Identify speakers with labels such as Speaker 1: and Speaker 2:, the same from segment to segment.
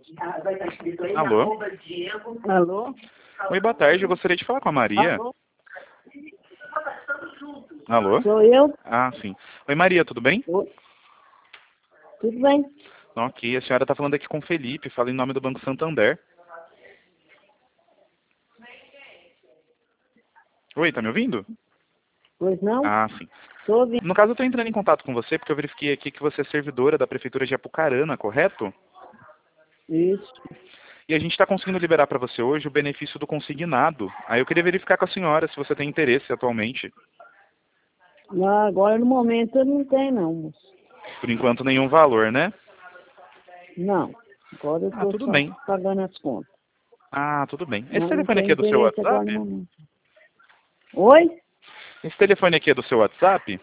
Speaker 1: Vai estar escrito aí,
Speaker 2: Alô?
Speaker 1: @Diego.
Speaker 3: Alô?
Speaker 2: Oi, boa tarde. Eu gostaria de falar com a Maria.
Speaker 3: Alô?
Speaker 2: Alô?
Speaker 3: Sou eu?
Speaker 2: Ah, sim. Oi, Maria, tudo bem?
Speaker 3: Oi. Tudo bem?
Speaker 2: Ok, a senhora está falando aqui com o Felipe, fala em nome do Banco Santander. Oi, tá me ouvindo?
Speaker 3: Pois não?
Speaker 2: Ah, sim.
Speaker 3: Tô ouvindo.
Speaker 2: No caso, eu estou entrando em contato com você porque eu verifiquei aqui que você é servidora da Prefeitura de Apucarana, correto?
Speaker 3: Isso.
Speaker 2: E a gente está conseguindo liberar para você hoje o benefício do consignado. Aí eu queria verificar com a senhora se você tem interesse atualmente.
Speaker 3: Lá, agora no momento eu não tenho não, moço.
Speaker 2: Por enquanto, nenhum valor, né?
Speaker 3: Não. Agora eu
Speaker 2: Ah,
Speaker 3: tô
Speaker 2: tudo
Speaker 3: só
Speaker 2: bem.
Speaker 3: pagando as contas.
Speaker 2: Ah, tudo bem. Esse
Speaker 3: Não, não
Speaker 2: telefone
Speaker 3: tenho
Speaker 2: aqui é do seu
Speaker 3: interesse agora no
Speaker 2: WhatsApp?
Speaker 3: momento. Oi?
Speaker 2: Esse telefone aqui é do seu WhatsApp?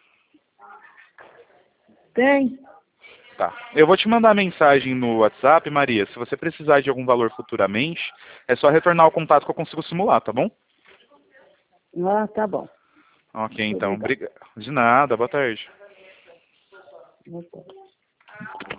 Speaker 3: Tem?
Speaker 2: Tá. Eu vou te mandar mensagem no WhatsApp, Maria. Se você precisar de algum valor futuramente, é só retornar o contato que eu consigo simular, tá bom?
Speaker 3: Ah, tá bom.
Speaker 2: Ok, então.
Speaker 3: Obrigado.
Speaker 2: De nada. Boa tarde.
Speaker 3: Boa tarde.